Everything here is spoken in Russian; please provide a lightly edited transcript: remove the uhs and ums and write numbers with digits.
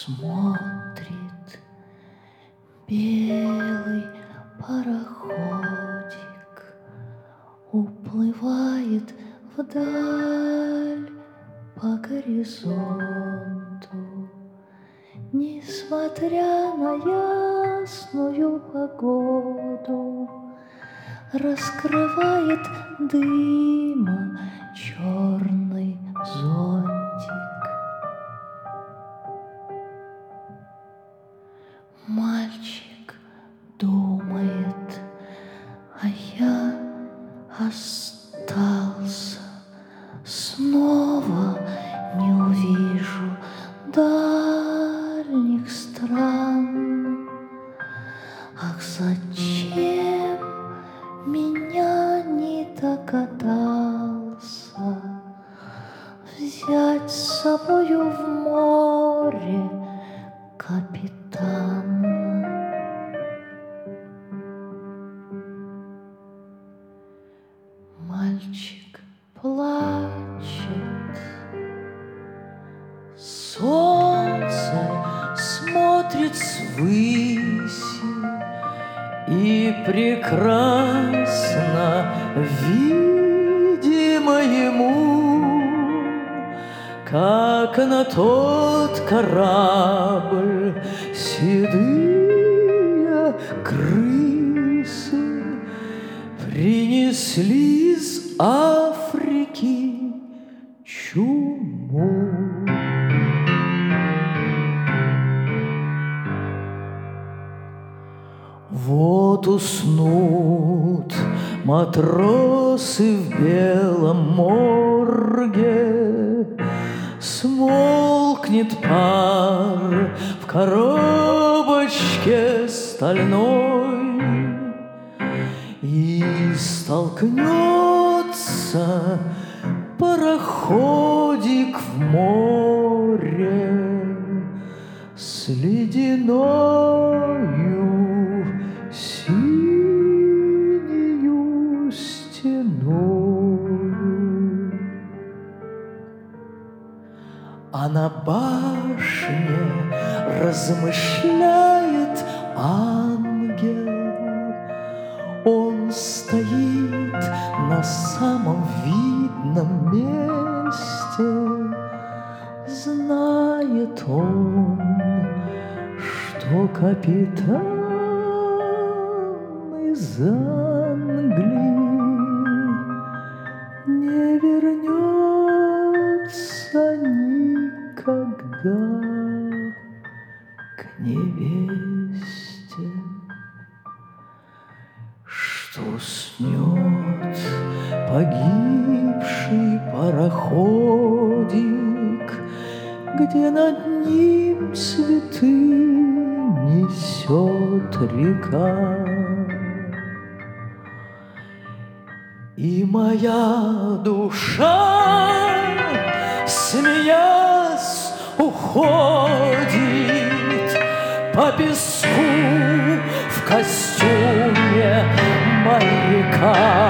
смотрит белый пароходик, уплывает вдаль по горизонту. Несмотря на ясную погоду, раскрывает дыма черный зонтик. Мальчик думает, а я остался. Снова не увижу дальних стран. Ах, зачем меня не догадался взять с собою в море капитан? Мальчик плачет, солнце смотрит свыси, и прекрасно видимо ему, как на тот корабль седые крысы принесли с Африки чуму. Вот уснут матросы в белом морге, смолкнет пар в коробочке стальной, и столкнется пароходик в море с ледяною синею стеною. А на башне размышляет ангел. Он стоит на самом видном месте. Знает он, что капитан из Англии не вернется никогда к невесте, что уснет погибший пароходик, где над ним цветы несет река. И моя душа, смеясь, уходит по песку в костюме моряка.